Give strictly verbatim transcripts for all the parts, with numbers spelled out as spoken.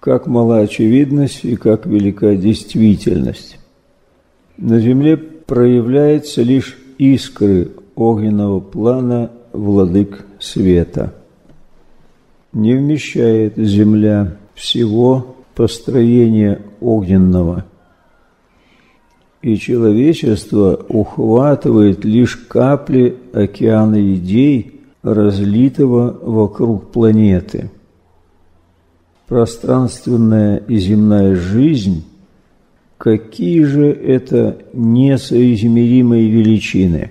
как мала очевидность и как велика действительность. На земле проявляются лишь искры огненного плана владык света. Не вмещает земля всего построения огненного, и человечество ухватывает лишь капли океана идей, разлитого вокруг планеты. Пространственная и земная жизнь – какие же это несоизмеримые величины!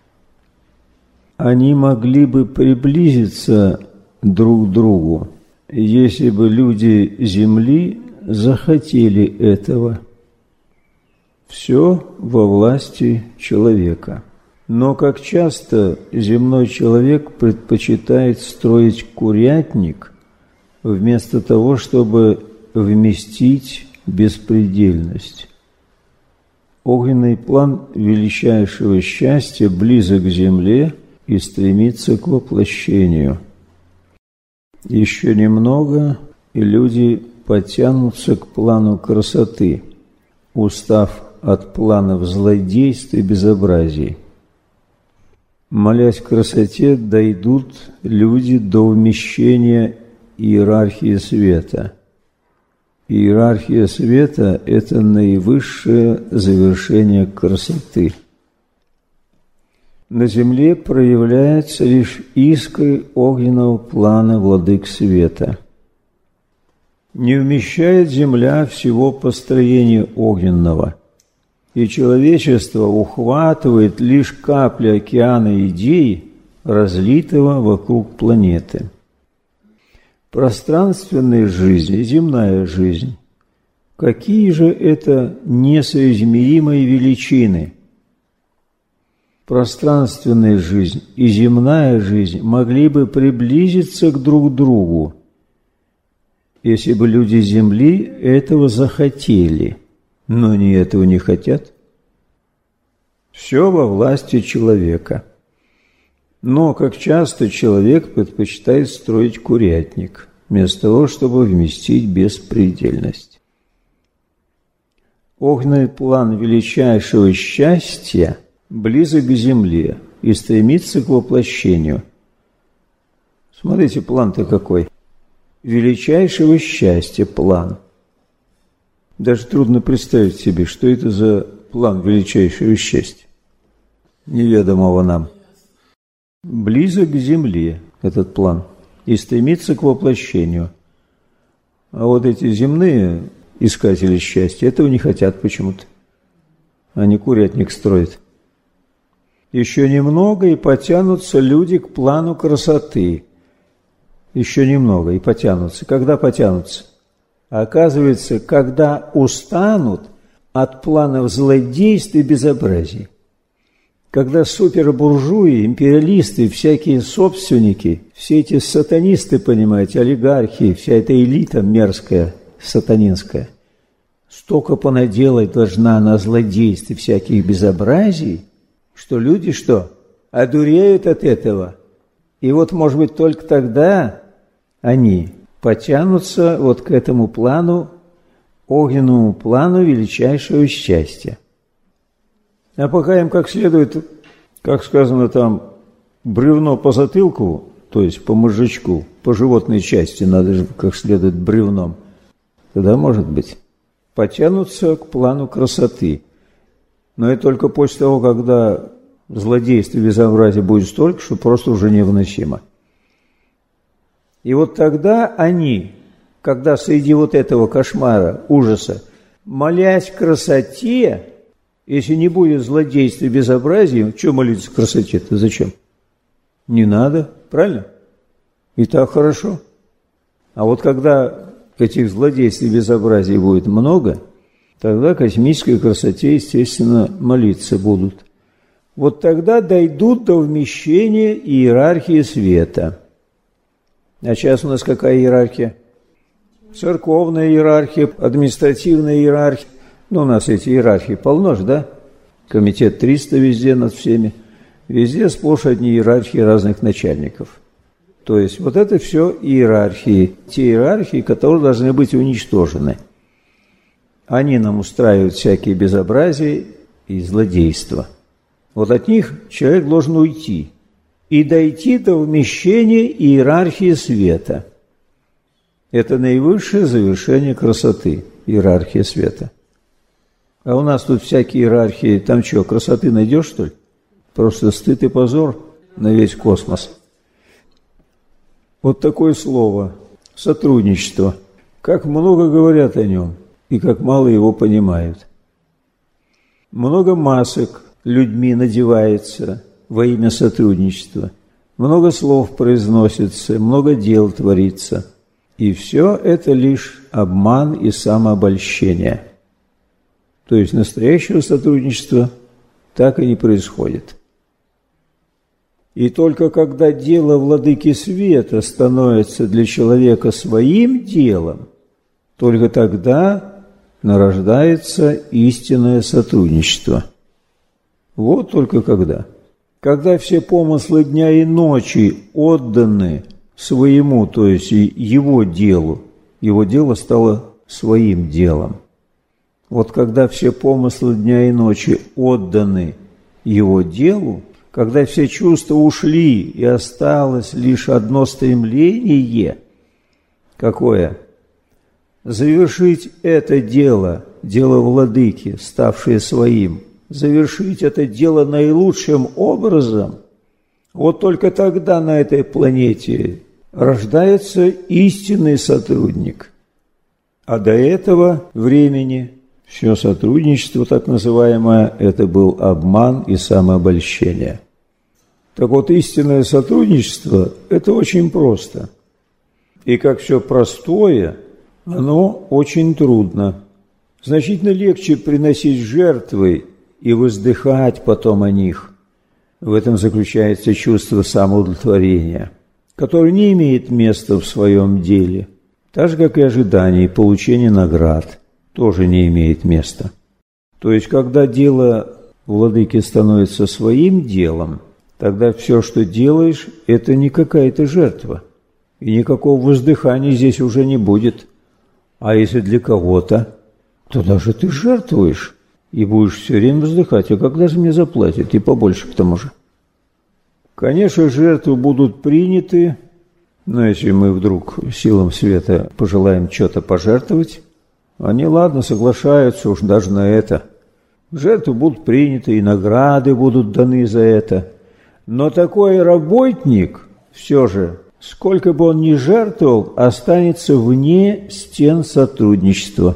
Они могли бы приблизиться друг к другу, если бы люди Земли захотели этого. Все во власти человека. Но как часто земной человек предпочитает строить курятник, вместо того, чтобы вместить беспредельность. Огненный план величайшего счастья близок к земле и стремится к воплощению. Еще немного, и люди потянутся к плану красоты, устав от планов злодейств и безобразий. Молясь красоте, дойдут люди до вмещения иерархии света. Иерархия света – это наивысшее завершение красоты. На земле проявляются лишь искры огненного плана владык света. Не вмещает земля всего построения огненного, и человечество ухватывает лишь капли океана идей, разлитого вокруг планеты. Пространственная жизнь и земная жизнь – какие же это несоизмеримые величины! Пространственная жизнь и земная жизнь могли бы приблизиться к друг другу, если бы люди Земли этого захотели, но они этого не хотят. Все во власти человека. Но, как часто, человек предпочитает строить курятник, вместо того, чтобы вместить беспредельность. Огненный план величайшего счастья близок к земле и стремится к воплощению. Смотрите, план-то какой. Величайшего счастья план. Даже трудно представить себе, что это за план величайшего счастья, неведомого нам. Близок к земле этот план и стремится к воплощению. А вот эти земные искатели счастья этого не хотят почему-то. Они курятник строят. Еще немного, и потянутся люди к плану красоты. Еще немного, и потянутся. Когда потянутся? А оказывается, когда устанут от планов злодейств и безобразий. Когда супербуржуи, империалисты, всякие собственники, все эти сатанисты, понимаете, олигархи, вся эта элита мерзкая, сатанинская, столько понаделать должна на злодействе всяких безобразий, что люди что? Одуреют от этого. И вот, может быть, только тогда они потянутся вот к этому плану, огненному плану величайшего счастья. А пока им как следует, как сказано там, бревно по затылку, то есть по мозжечку, по животной части надо же как следует бревном, тогда, может быть, потянутся к плану красоты. Но это только после того, когда злодейство и безобразие будет столько, что просто уже невыносимо. И вот тогда они, когда среди вот этого кошмара, ужаса, молясь красоте, если не будет злодейства и безобразия, что молиться красоте-то, зачем? Не надо, правильно? И так хорошо. А вот когда этих злодейств и безобразий будет много, тогда космической красоте, естественно, молиться будут. Вот тогда дойдут до вмещения иерархии света. А сейчас у нас какая иерархия? Церковная иерархия, административная иерархия. Ну, у нас эти иерархии полно же, да? Комитет триста везде над всеми. Везде сплошь одни иерархии разных начальников. То есть вот это все иерархии, те иерархии, которые должны быть уничтожены. Они нам устраивают всякие безобразия и злодейства. Вот от них человек должен уйти и дойти до вмещения иерархии света. Это наивысшее завершение красоты, иерархия света. А у нас тут всякие иерархии, там что, красоты найдешь, что ли? Просто стыд и позор на весь космос. Вот такое слово – сотрудничество. Как много говорят о нем, и как мало его понимают. Много масок людьми надевается во имя сотрудничества. Много слов произносится, много дел творится. И все это лишь обман и самообольщение. То есть настоящего сотрудничества так и не происходит. И только когда дело владыки света становится для человека своим делом, только тогда нарождается истинное сотрудничество. Вот только когда. Когда все помыслы дня и ночи отданы своему, то есть его делу, его дело стало своим делом. Вот когда все помыслы дня и ночи отданы его делу, когда все чувства ушли и осталось лишь одно стремление, какое? Завершить это дело, дело владыки, ставшее своим, завершить это дело наилучшим образом, вот только тогда на этой планете рождается истинный сотрудник. А до этого времени все сотрудничество, так называемое, это был обман и самообольщение. Так вот, истинное сотрудничество – это очень просто. И как все простое, оно очень трудно. Значительно легче приносить жертвы и воздыхать потом о них. В этом заключается чувство самоудовлетворения, которое не имеет места в своем деле, так же, как и ожидание и получение наград тоже не имеет места. То есть, когда дело владыки становится своим делом, тогда все, что делаешь, это не какая-то жертва. И никакого воздыхания здесь уже не будет. А если для кого-то, то даже ты жертвуешь и будешь все время вздыхать. А когда же мне заплатят? И побольше к тому же. Конечно, жертвы будут приняты, но если мы вдруг силам света пожелаем что-то пожертвовать, они, ладно, соглашаются уж даже на это. Жертвы будут приняты, и награды будут даны за это. Но такой работник все же, сколько бы он ни жертвовал, останется вне стен сотрудничества.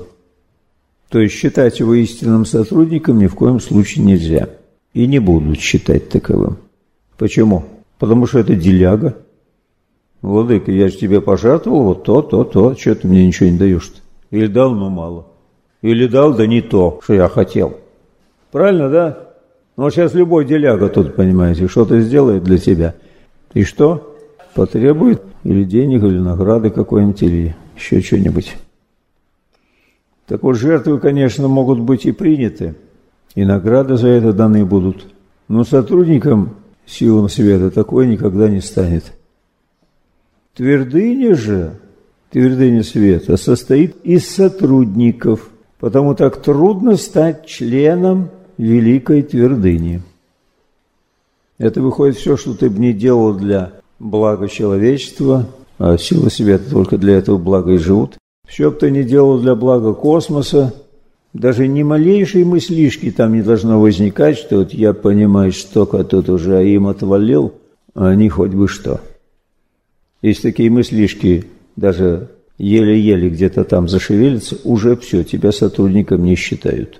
То есть считать его истинным сотрудником ни в коем случае нельзя. И не будут считать таковым. Почему? Потому что это деляга. Владыка, я же тебе пожертвовал вот то, то, то, что ты мне ничего не даешь-то? Или дал, но мало. Или дал, да не то, что я хотел. Правильно, да? Ну, вот сейчас любой деляга тут, понимаете, что-то сделает для тебя. И что? Потребует или денег, или награды какой-нибудь, или еще что-нибудь. Так вот, жертвы, конечно, могут быть и приняты, и награды за это даны будут. Но сотрудникам силам света такое никогда не станет. Твердыня же, твердыня света, состоит из сотрудников, потому так трудно стать членом великой твердыни. Это выходит все, что ты бы не делал для блага человечества, а силы света только для этого блага и живут. Все, что ты не делал для блага космоса, даже ни малейшей мыслишки там не должно возникать, что вот я, понимаешь, столько тут уже им отвалил, а они хоть бы что. Если такие мыслишки даже еле-еле где-то там зашевелятся, уже все, тебя сотрудником не считают.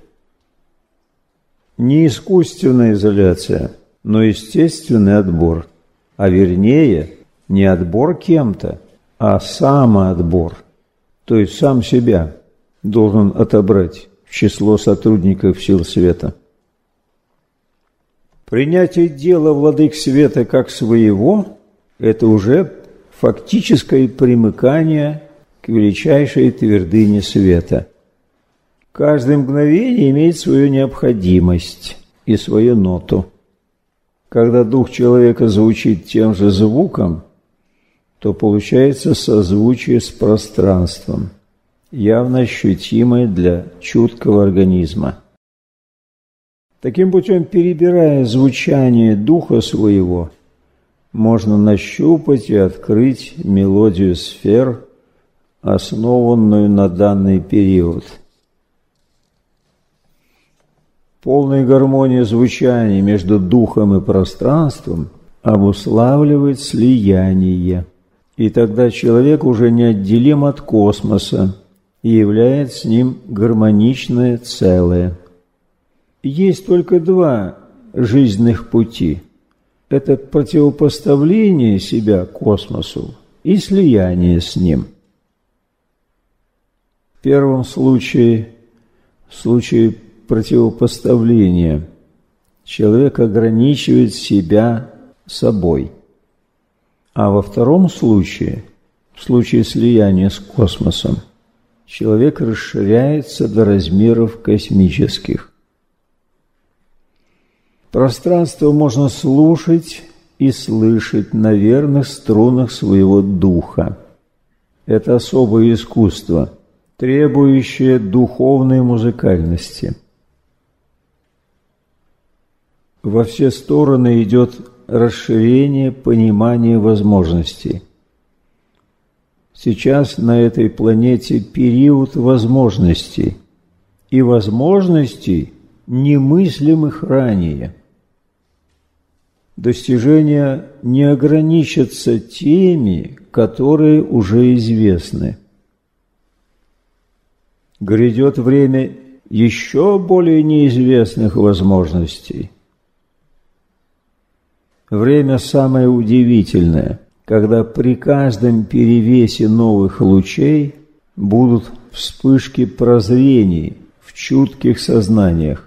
Не искусственная изоляция, но естественный отбор. А вернее, не отбор кем-то, а самоотбор. То есть сам себя должен отобрать в число сотрудников сил света. Принятие дела владык света как своего – это уже фактическое примыкание к величайшей твердыне света. Каждое мгновение имеет свою необходимость и свою ноту. Когда дух человека звучит тем же звуком, то получается созвучие с пространством, явно ощутимое для чуткого организма. Таким путем, перебирая звучание духа своего, можно нащупать и открыть мелодию сфер, основанную на данный период. Полная гармония звучания между духом и пространством обуславливает слияние, и тогда человек уже неотделим от космоса и является с ним гармоничное целое. Есть только два жизненных пути. Это противопоставление себя космосу и слияние с ним. В первом случае, в случае противопоставления, человек ограничивает себя собой. А во втором случае, в случае слияния с космосом, человек расширяется до размеров космических. Пространство можно слушать и слышать на верных струнах своего духа. Это особое искусство, требующее духовной музыкальности. Во все стороны идет расширение понимания возможностей. Сейчас на этой планете период возможностей, и возможностей, немыслимых ранее. Достижения не ограничатся теми, которые уже известны. Грядет время еще более неизвестных возможностей. Время самое удивительное, когда при каждом перевесе новых лучей будут вспышки прозрений в чутких сознаниях.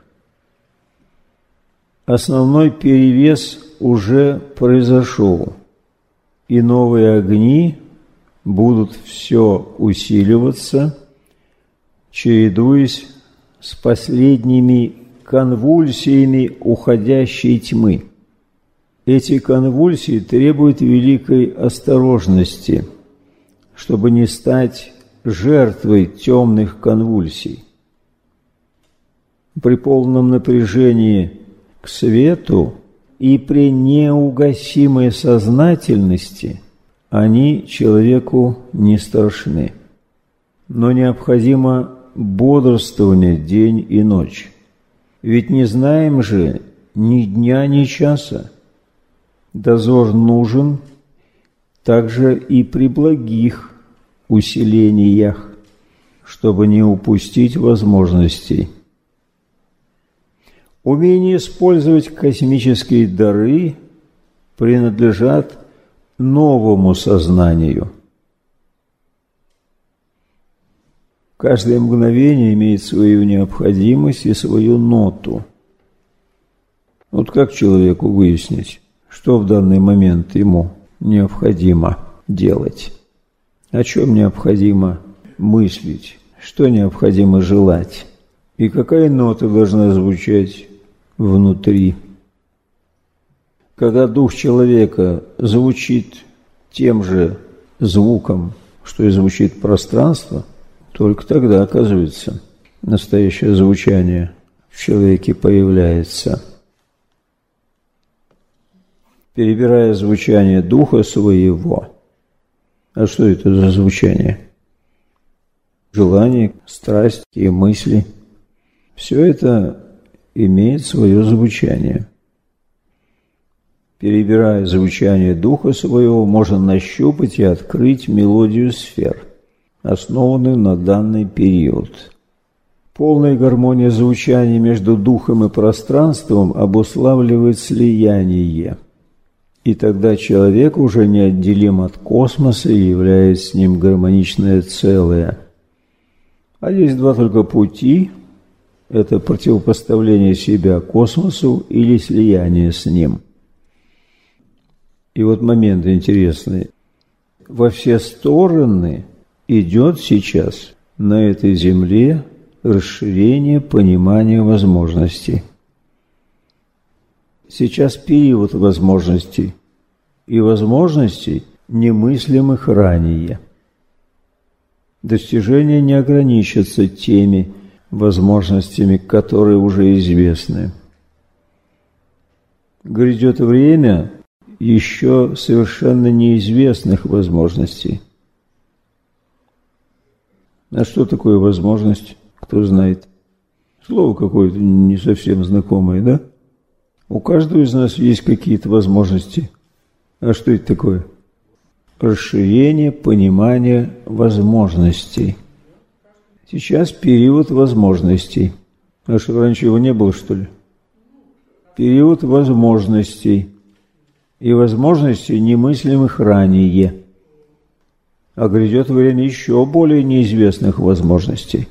Основной перевес уже произошел, и новые огни будут все усиливаться, чередуясь с последними конвульсиями уходящей тьмы. Эти конвульсии требуют великой осторожности, чтобы не стать жертвой темных конвульсий. При полном напряжении к свету и при неугасимой сознательности они человеку не страшны. Но необходимо бодрствование день и ночь. Ведь не знаем же ни дня, ни часа. Дозор нужен также и при благих усилениях, чтобы не упустить возможностей. Умение использовать космические дары принадлежат новому сознанию. Каждое мгновение имеет свою необходимость и свою ноту. Вот как человеку выяснить, что в данный момент ему необходимо делать? О чем необходимо мыслить? Что необходимо желать? И какая нота должна звучать внутри? Когда дух человека звучит тем же звуком, что и звучит пространство, только тогда, оказывается, настоящее звучание в человеке появляется. Перебирая звучание духа своего. А что это за звучание? Желание, страсть и мысли. Все это имеет свое звучание. Перебирая звучание духа своего, можно нащупать и открыть мелодию сфер, основанную на данный период. Полная гармония звучания между духом и пространством обуславливает слияние. И тогда человек уже неотделим от космоса и является с ним гармоничное целое. А есть два только пути. Это противопоставление себя космосу или слияние с ним. И вот момент интересный. Во все стороны идет сейчас на этой земле расширение понимания возможностей. Сейчас период возможностей, и возможностей немыслимых ранее. Достижения не ограничатся теми возможностями, которые уже известны. Грядет время еще совершенно неизвестных возможностей. А что такое возможность? Кто знает? Слово какое-то не совсем знакомое, да? У каждого из нас есть какие-то возможности. А что это такое? Расширение понимания возможностей. Сейчас период возможностей. А что, раньше его не было, что ли? Период возможностей. И возможностей, немыслимых ранее. А грядет время еще более неизвестных возможностей.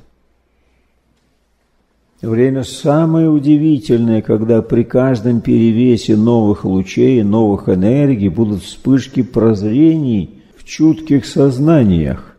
Время самое удивительное, когда при каждом перевесе новых лучей, новых энергий будут вспышки прозрений в чутких сознаниях.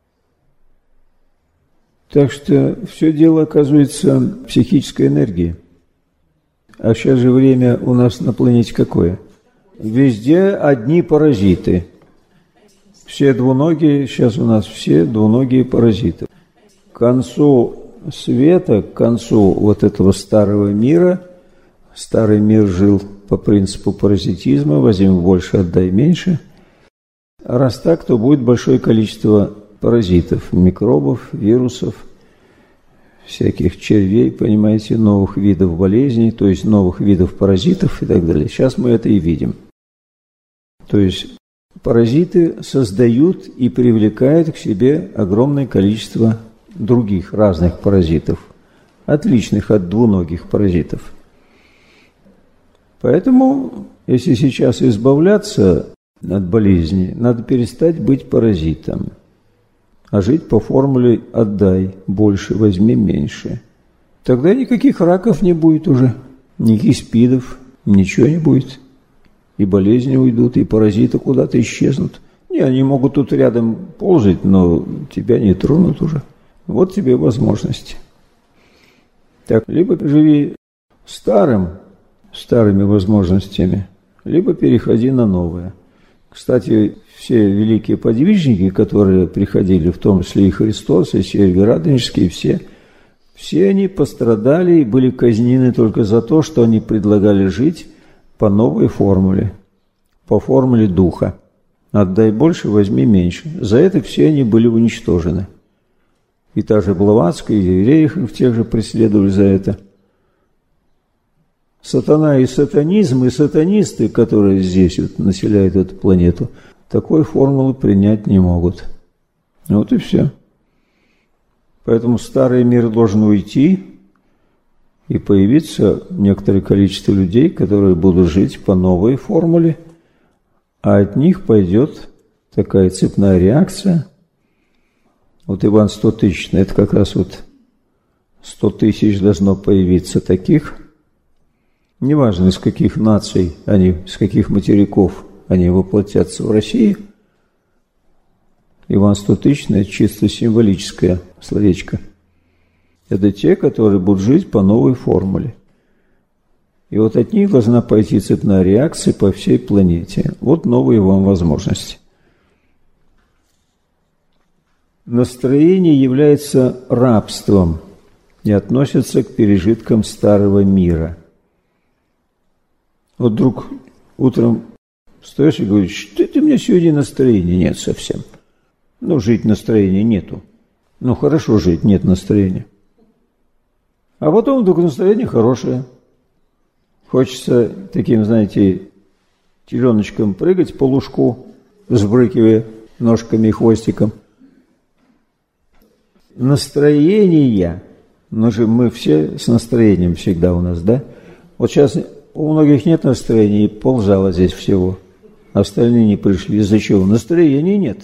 Так что все дело, оказывается, в психической энергии. А сейчас же время у нас на планете какое? Везде одни паразиты. Все двуногие, сейчас у нас все двуногие паразиты. К концу света, к концу вот этого старого мира, старый мир жил по принципу паразитизма, возьми больше, отдай меньше. А раз так, то будет большое количество паразитов, микробов, вирусов, всяких червей, понимаете, новых видов болезней, то есть новых видов паразитов и так далее. Сейчас мы это и видим. То есть паразиты создают и привлекают к себе огромное количество других разных паразитов, отличных от двуногих паразитов. Поэтому, если сейчас избавляться от болезни, надо перестать быть паразитом, а жить по формуле «отдай больше, возьми меньше». Тогда никаких раков не будет уже, никаких спидов, ничего не будет. И болезни уйдут, и паразиты куда-то исчезнут. Не, они могут тут рядом ползать, но тебя не тронут уже. Вот тебе возможности. Так, либо живи старым, старыми возможностями, либо переходи на новое. Кстати, все великие подвижники, которые приходили, в том числе и Христос, и Сергий Радонежский, все, все они пострадали и были казнены только за то, что они предлагали жить по новой формуле, по формуле духа. Отдай больше, возьми меньше. За это все они были уничтожены. И та же Блаватская, и евреев в тех же преследовали за это. Сатана и сатанизм, и сатанисты, которые здесь вот населяют эту планету, такой формулы принять не могут. Вот и все. Поэтому старый мир должен уйти, и появиться некоторое количество людей, которые будут жить по новой формуле, а от них пойдет такая цепная реакция. Вот Иван Стотысячный, это как раз вот сто тысяч должно появиться таких. Неважно, из каких наций они, из каких материков они воплотятся в России. Иван Стотысячный – это чисто символическое словечко. Это те, которые будут жить по новой формуле. И вот от них должна пойти цепная реакция по всей планете. Вот новые вам возможности. Настроение является рабством и относится к пережиткам старого мира. Вот вдруг утром встаешь и говоришь, что это у меня сегодня настроения нет совсем. Ну, жить настроения нету. Ну, хорошо жить, нет настроения. А потом вдруг настроение хорошее. Хочется таким, знаете, теленочком прыгать по лужку, взбрыкивая ножками и хвостиком. Настроение, ну же мы все с настроением всегда у нас, да? Вот сейчас у многих нет настроения, и ползала здесь всего. Остальные не пришли. Из-за чего? Настроения нет.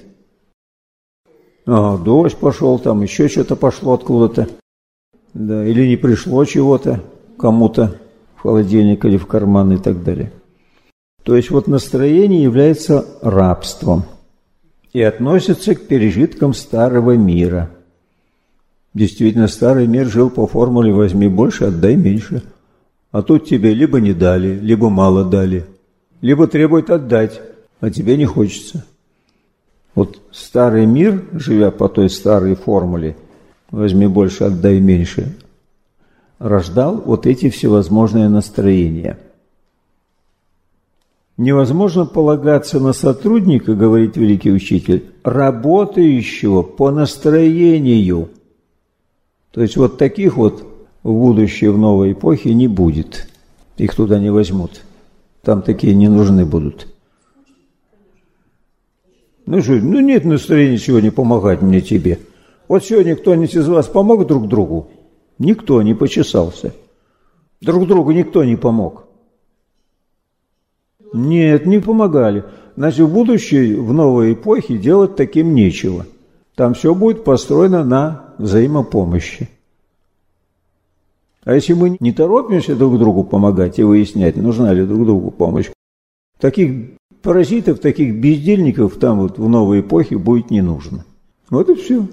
А, дождь пошел, там еще что-то пошло откуда-то. Да, или не пришло чего-то кому-то в холодильник или в карман и так далее. То есть вот настроение является рабством и относится к пережиткам старого мира. Действительно, старый мир жил по формуле «возьми больше, отдай меньше». А тут тебе либо не дали, либо мало дали, либо требуют отдать, а тебе не хочется. Вот старый мир, живя по той старой формуле, возьми больше, отдай меньше, рождал вот эти всевозможные настроения. Невозможно полагаться на сотрудника, говорит великий учитель, работающего по настроению. То есть вот таких вот в будущее, в новой эпохе не будет. Их туда не возьмут. Там такие не нужны будут. Ну что, ну нет настроения сегодня помогать мне тебе. Вот сегодня кто-нибудь из вас помог друг другу? Никто не почесался. Друг другу никто не помог. Нет, не помогали. Значит, в будущее, в новой эпохе делать таким нечего. Там все будет построено на взаимопомощи. А если мы не торопимся друг другу помогать и выяснять, нужна ли друг другу помощь, таких паразитов, таких бездельников там вот в новой эпохе будет не нужно. Вот и все.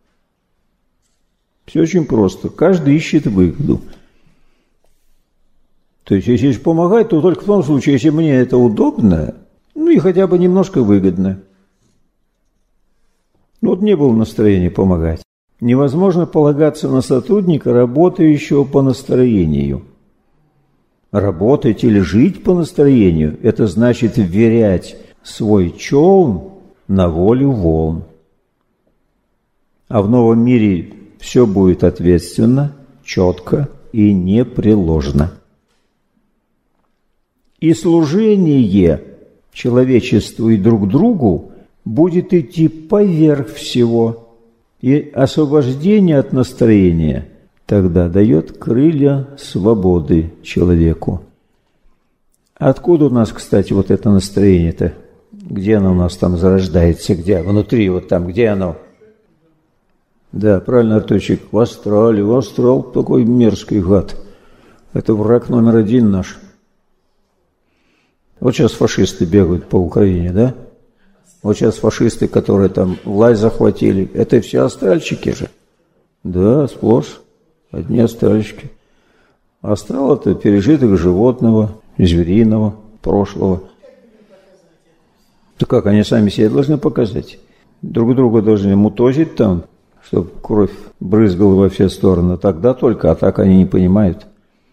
Все очень просто. Каждый ищет выгоду. То есть, если помогать, то только в том случае, если мне это удобно, ну и хотя бы немножко выгодно. Ну вот не было настроения помогать. Невозможно полагаться на сотрудника, работающего по настроению. Работать или жить по настроению – это значит вверять свой челн на волю волн. А в новом мире все будет ответственно, четко и непреложно. И служение человечеству и друг другу будет идти поверх всего. И освобождение от настроения тогда дает крылья свободы человеку. Откуда у нас, кстати, вот это настроение-то? Где оно у нас там зарождается? Где? Внутри, вот там, где оно? Да, правильно, Артурчик, в астрале. В астрал такой мерзкий гад. Это враг номер один наш. Вот сейчас фашисты бегают по Украине, да? Вот сейчас фашисты, которые там власть захватили, это все астральщики же. Да, сплошь. Одни астральщики. Астрал – это пережиток животного, звериного, прошлого. Да как, они сами себе должны показать? Друг друга должны мутозить там, чтобы кровь брызгала во все стороны. Тогда только, а так они не понимают.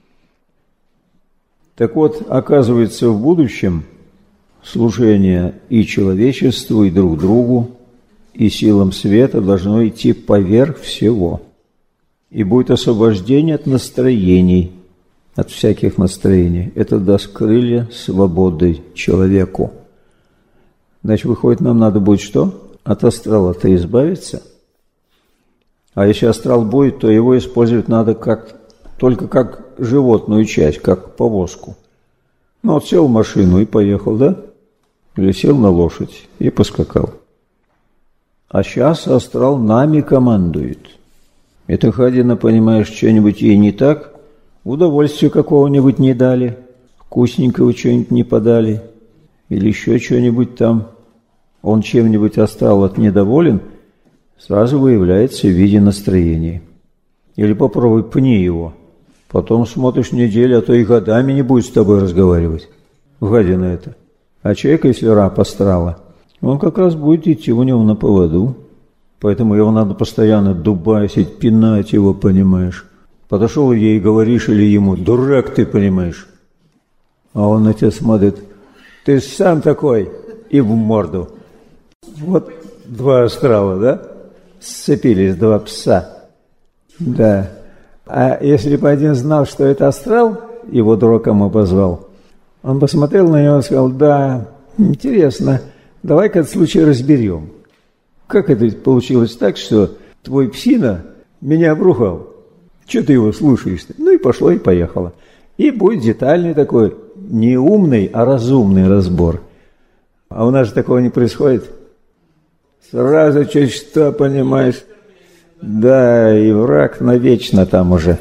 Так вот, оказывается, в будущем служение и человечеству, и друг другу, и силам света должно идти поверх всего. И будет освобождение от настроений, от всяких настроений. Это даст крылья свободы человеку. Значит, выходит, нам надо будет что? От астрала-то избавиться. А если астрал будет, то его использовать надо как, только как животную часть, как повозку. Ну, вот сел в машину и поехал, да? Или сел на лошадь и поскакал. А сейчас астрал нами командует. Это Хадина, понимаешь, что-нибудь ей не так, удовольствия какого-нибудь не дали, вкусненького что-нибудь не подали, или еще что-нибудь там. Он чем-нибудь астрал от недоволен, сразу выявляется в виде настроения. Или попробуй пни его. Потом смотришь неделю, а то и годами не будет с тобой разговаривать. Гадина это. А человек, если раб астрала, он как раз будет идти у него на поводу. Поэтому его надо постоянно дубасить, пинать его, понимаешь. Подошел ей и говоришь, или ему, дурак ты, понимаешь. А он на тебя смотрит, ты сам такой, и в морду. Вот два астрала, да? Сцепились, два пса. Да. А если бы один знал, что это астрал, его дураком обозвал, он посмотрел на него и сказал, да, интересно, давай-ка этот случай разберем. Как это получилось так, что твой псина меня обругал? Чего ты его слушаешь-то? Ну и пошло, и поехало. И будет детальный такой, не умный, а разумный разбор. А у нас же такого не происходит. Сразу чуть что, понимаешь. Да, и враг навечно там уже.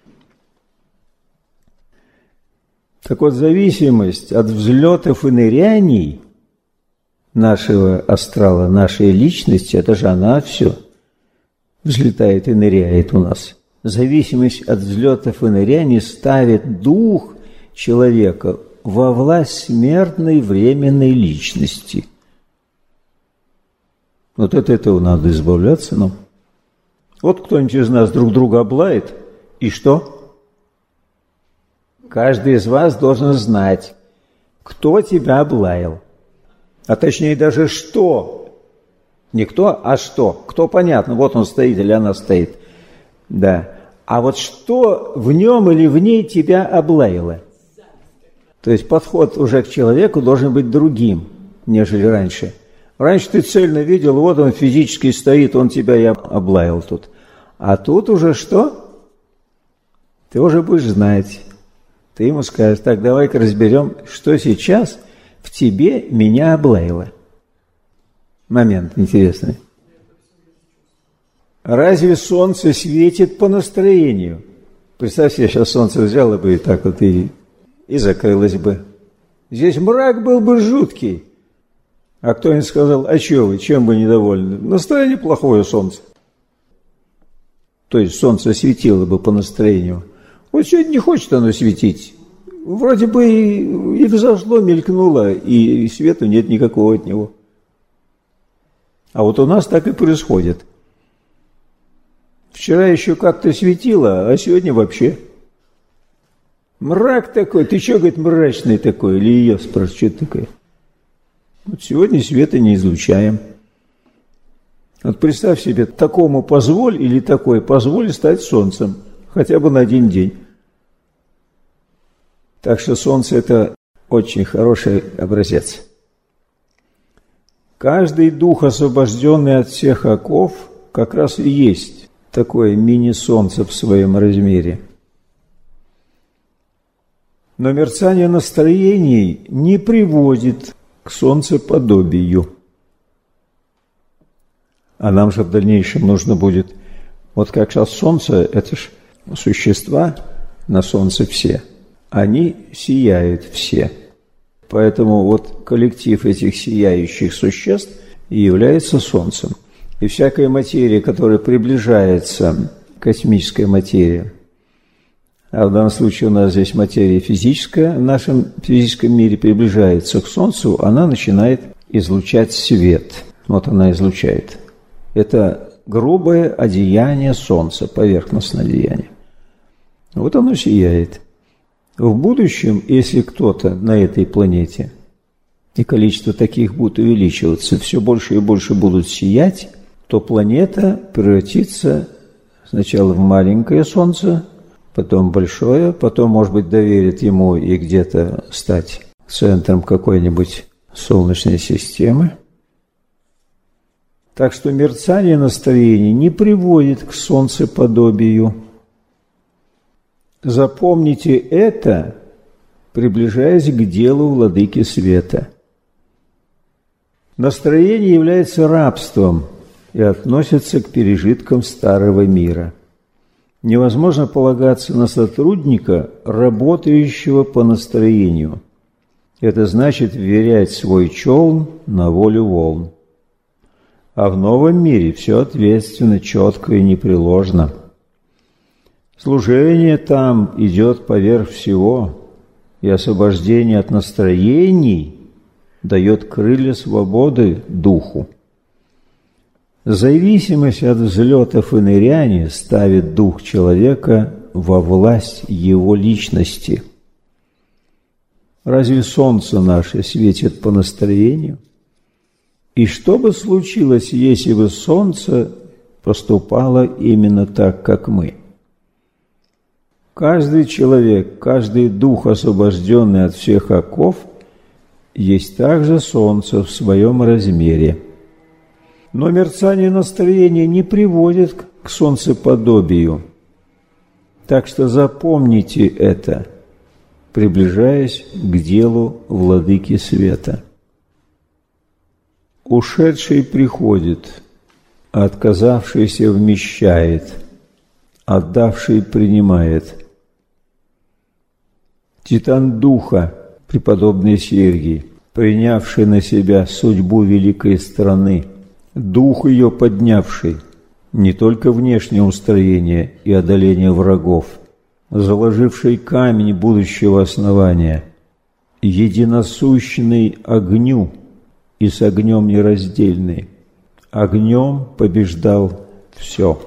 Так вот, зависимость от взлетов и ныряний нашего астрала, нашей личности, это же она все взлетает и ныряет у нас. Зависимость от взлетов и ныряний ставит дух человека во власть смертной временной личности. Вот от этого надо избавляться нам. Вот кто-нибудь из нас друг друга облает, и что? Каждый из вас должен знать, кто тебя облаял. А точнее даже что. Не кто, а что. Кто, понятно, вот он стоит или она стоит. Да. А вот что в нем или в ней тебя облаяло? То есть подход уже к человеку должен быть другим, нежели раньше. Раньше ты цельно видел, вот он физически стоит, он тебя и облаял тут. А тут уже что? Ты уже будешь знать. Ты ему скажешь, так, давай-ка разберем, что сейчас в тебе меня облаяло. Момент интересный. Разве солнце светит по настроению? Представь себе, сейчас солнце взяло бы и так вот и, и закрылось бы. Здесь мрак был бы жуткий. А кто-нибудь сказал, а что вы, чем вы недовольны? Настроение плохое солнце. То есть солнце светило бы по настроению. Вот сегодня не хочет оно светить. Вроде бы и, и взошло, мелькнуло, и, и света нет никакого от него. А вот у нас так и происходит. Вчера еще как-то светило, а сегодня вообще. Мрак такой. Ты что, говорит, мрачный такой? Или ее спрашивает, что такое? Вот сегодня света не излучаем. Вот представь себе, такому позволь или такой позволь стать солнцем. Хотя бы на один день. Так что солнце – это очень хороший образец. Каждый дух, освобожденный от всех оков, как раз и есть такое мини-солнце в своем размере. Но мерцание настроений не приводит к солнцеподобию. А нам же в дальнейшем нужно будет, вот как сейчас солнце, это ж существа на солнце все, они сияют все. Поэтому вот коллектив этих сияющих существ и является солнцем. И всякая материя, которая приближается, космическая материя, а в данном случае у нас здесь материя физическая, в нашем физическом мире приближается к Солнцу, она начинает излучать свет. Вот она излучает. Это грубое одеяние Солнца, поверхностное одеяние. Вот оно сияет. В будущем, если кто-то на этой планете, и количество таких будет увеличиваться, все больше и больше будут сиять, то планета превратится сначала в маленькое Солнце, потом большое, потом, может быть, доверит ему и где-то стать центром какой-нибудь Солнечной системы. Так что мерцание настроений не приводит к солнцеподобию. Запомните это, приближаясь к делу владыки света. Настроение является рабством и относится к пережиткам старого мира. Невозможно полагаться на сотрудника, работающего по настроению. Это значит вверять свой челн на волю волн. А в новом мире все ответственно, четко и непреложно. Служение там идет поверх всего, и освобождение от настроений дает крылья свободы духу. Зависимость от взлетов и ныряния ставит дух человека во власть его личности. Разве солнце наше светит по настроению? И что бы случилось, если бы солнце поступало именно так, как мы? Каждый человек, каждый дух, освобожденный от всех оков, есть также солнце в своем размере. Но мерцание настроения не приводит к солнцеподобию. Так что запомните это, приближаясь к делу владыки света. Ушедший приходит, а отказавшийся вмещает, отдавший принимает. Титан духа, преподобный Сергий, принявший на себя судьбу великой страны, дух ее поднявший, не только внешнее устроение и одоление врагов, заложивший камень будущего основания, единосущный огню и с огнем нераздельный, огнем побеждал все.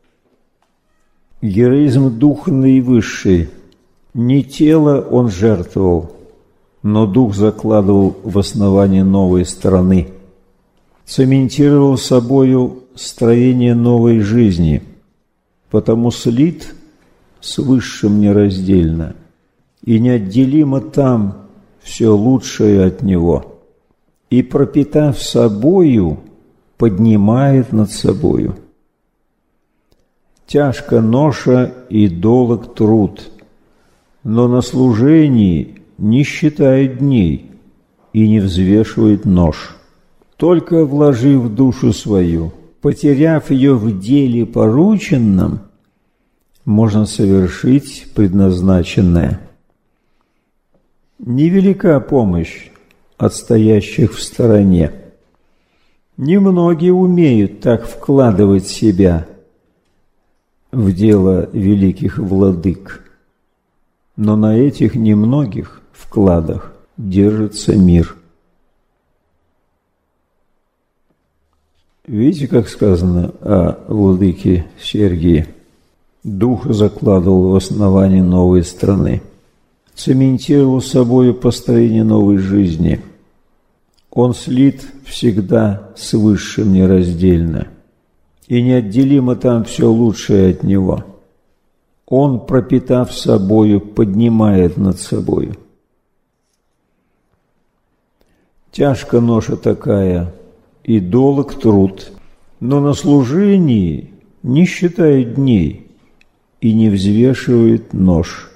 Героизм духа наивысший. Не тело он жертвовал, но дух закладывал в основание новой страны. Цементировал собою строение новой жизни, потому слит с высшим нераздельно, и неотделимо там все лучшее от него, и, пропитав собою, поднимает над собою. Тяжка ноша и долог труд, но на служении не считает дней и не взвешивает нож. Только вложив душу свою, потеряв ее в деле порученном, можно совершить предназначенное. Невелика помощь от стоящих в стороне. Немногие умеют так вкладывать себя в дело великих владык, но на этих немногих вкладах держится мир. Видите, как сказано о владыке Сергии? Дух закладывал в основании новой страны, цементировал собою построение новой жизни. Он слит всегда с высшим нераздельно, и неотделимо там все лучшее от него. Он, пропитав собою, поднимает над собою. Тяжка ноша такая, и долг труд, но на служении не считает дней и не взвешивает нож.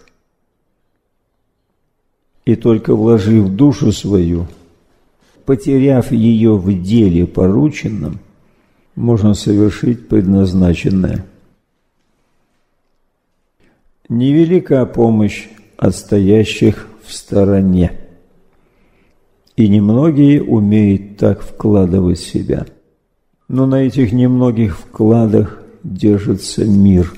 И только вложив душу свою, потеряв ее в деле порученном, можно совершить предназначенное. Невелика помощь от стоящих в стороне, и немногие умеют так вкладывать себя. Но на этих немногих вкладах держится мир.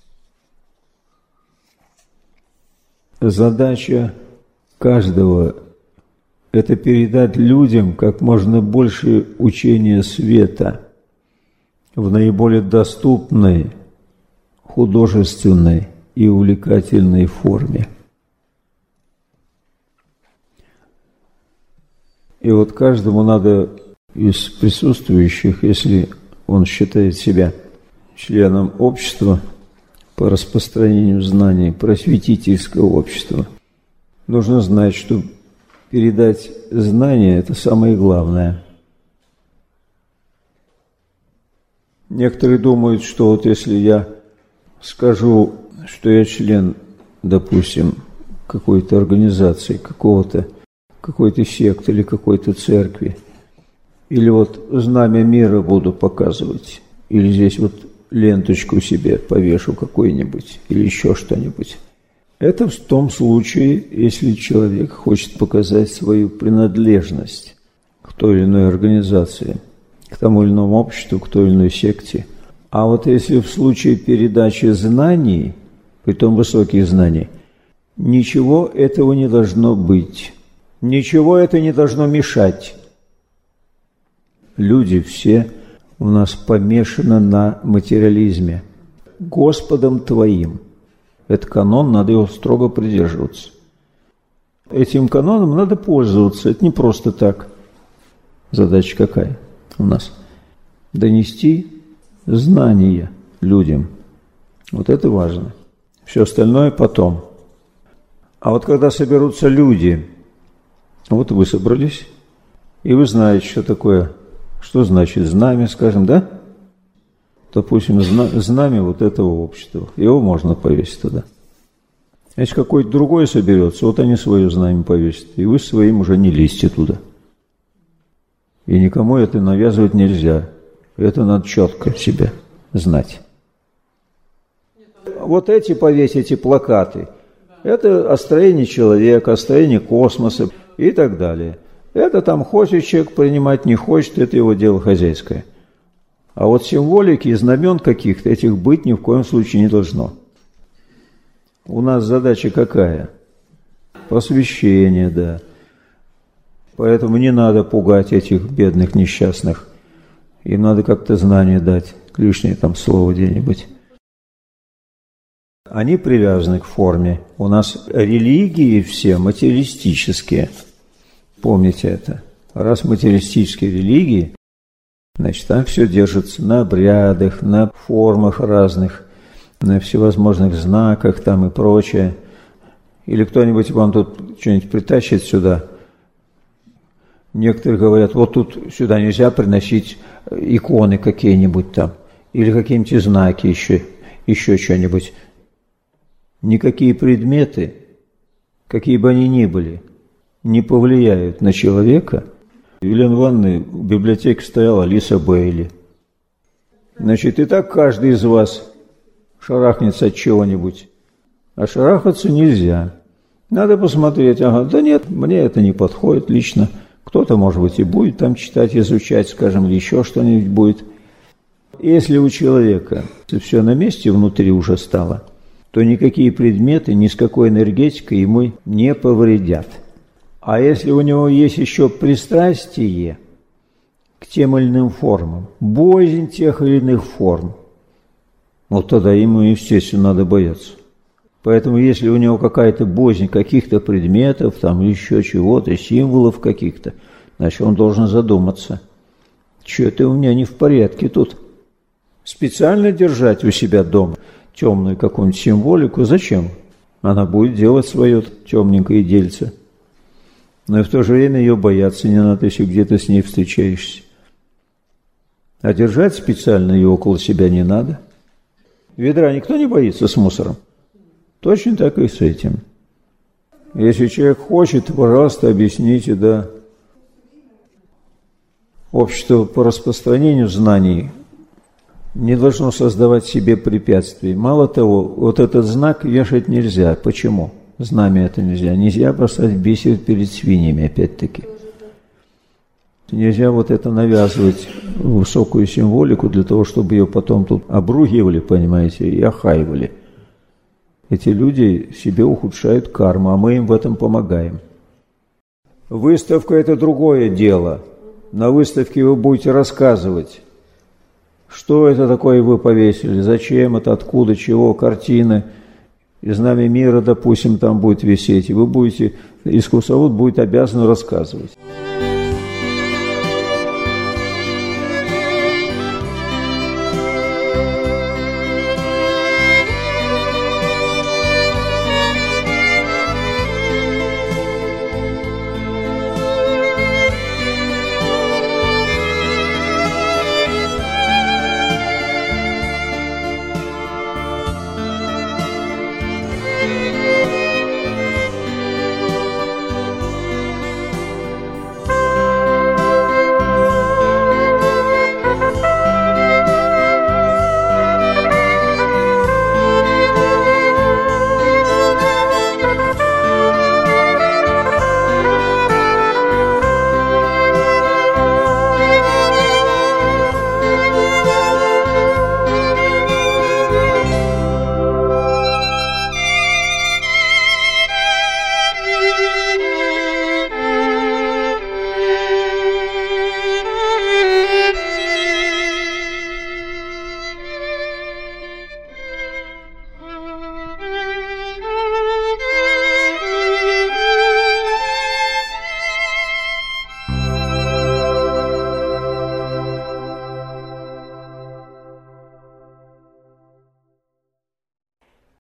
Задача каждого – это передать людям как можно больше учения света в наиболее доступной, художественной и увлекательной форме. И вот каждому надо из присутствующих, если он считает себя членом общества по распространению знаний, просветительского общества, нужно знать, что передать знания – это самое главное. Некоторые думают, что вот если я скажу, что я член, допустим, какой-то организации, какого-то, какой-то секты или какой-то церкви, или вот знамя мира буду показывать, или здесь вот ленточку себе повешу какой-нибудь, или еще что-нибудь. Это в том случае, если человек хочет показать свою принадлежность к той или иной организации, к тому или иному обществу, к той или иной секте. А вот если в случае передачи знаний, притом высоких знаний, ничего этого не должно быть. Ничего это не должно мешать. Люди все у нас помешаны на материализме. Господом твоим. Это канон, надо его строго придерживаться. Этим каноном надо пользоваться. Это не просто так. Задача какая у нас? Донести знания людям. Вот это важно. Все остальное потом. А вот когда соберутся люди, вот вы собрались, и вы знаете, что такое, что значит знамя, скажем, да? Допустим, знамя вот этого общества. Его можно повесить туда. Если какой-то другой соберется, вот они свое знамя повесят, и вы своим уже не лезьте туда. И никому это навязывать нельзя. Это надо четко себе знать. Вот эти повесите плакаты. Это о строении человека, о строении космоса и так далее. Это там хочет человек принимать, не хочет, это его дело хозяйское. А вот символики и знамен каких-то этих быть ни в коем случае не должно. У нас задача какая? Посвящение, да. Поэтому не надо пугать этих бедных несчастных Им надо как-то знание дать, лишнее там слово где-нибудь. Они привязаны к форме. У нас религии все материалистические. Помните это. Раз материалистические религии, значит, там все держится на обрядах, на формах разных, на всевозможных знаках там и прочее. Или кто-нибудь вам тут что-нибудь притащит сюда. Некоторые говорят, вот тут сюда нельзя приносить иконы какие-нибудь там, или какие-нибудь знаки еще, еще что-нибудь. Никакие предметы, какие бы они ни были, не повлияют на человека. В Елене Ивановне в библиотеке стояла Алиса Бейли. Значит, и так каждый из вас шарахнется от чего-нибудь. А шарахаться нельзя. Надо посмотреть, ага, да нет, мне это не подходит лично. Кто-то, может быть, и будет там читать, изучать, скажем, или еще что-нибудь будет. Если у человека все на месте внутри уже стало, то никакие предметы ни с какой энергетикой ему не повредят. А если у него есть еще пристрастие к тем или иным формам, боязнь тех или иных форм, вот тогда ему, естественно, надо бояться. Поэтому, если у него какая-то боязнь каких-то предметов, там еще чего-то, символов каких-то, значит, он должен задуматься, что это у меня не в порядке тут. Специально держать у себя дома темную какую-нибудь символику, зачем? Она будет делать свое темненькое дельце. Но и в то же время ее бояться не надо, если где-то с ней встречаешься. А держать специально ее около себя не надо. Ведра никто не боится с мусором? Точно так и с этим. Если человек хочет, пожалуйста, объясните, да. Общество по распространению знаний не должно создавать себе препятствий. Мало того, вот этот знак вешать нельзя. Почему? Знамя это нельзя. Нельзя бросать бисер перед свиньями, опять-таки. Нельзя вот это навязывать высокую символику для того, чтобы ее потом тут обругивали, понимаете, и охаивали. Эти люди себе ухудшают карму, а мы им в этом помогаем. Выставка – это другое дело. На выставке вы будете рассказывать, что это такое вы повесили, зачем это, откуда, чего, картины. И знамя мира, допустим, там будет висеть. И вы будете, искусствовед будет обязан рассказывать.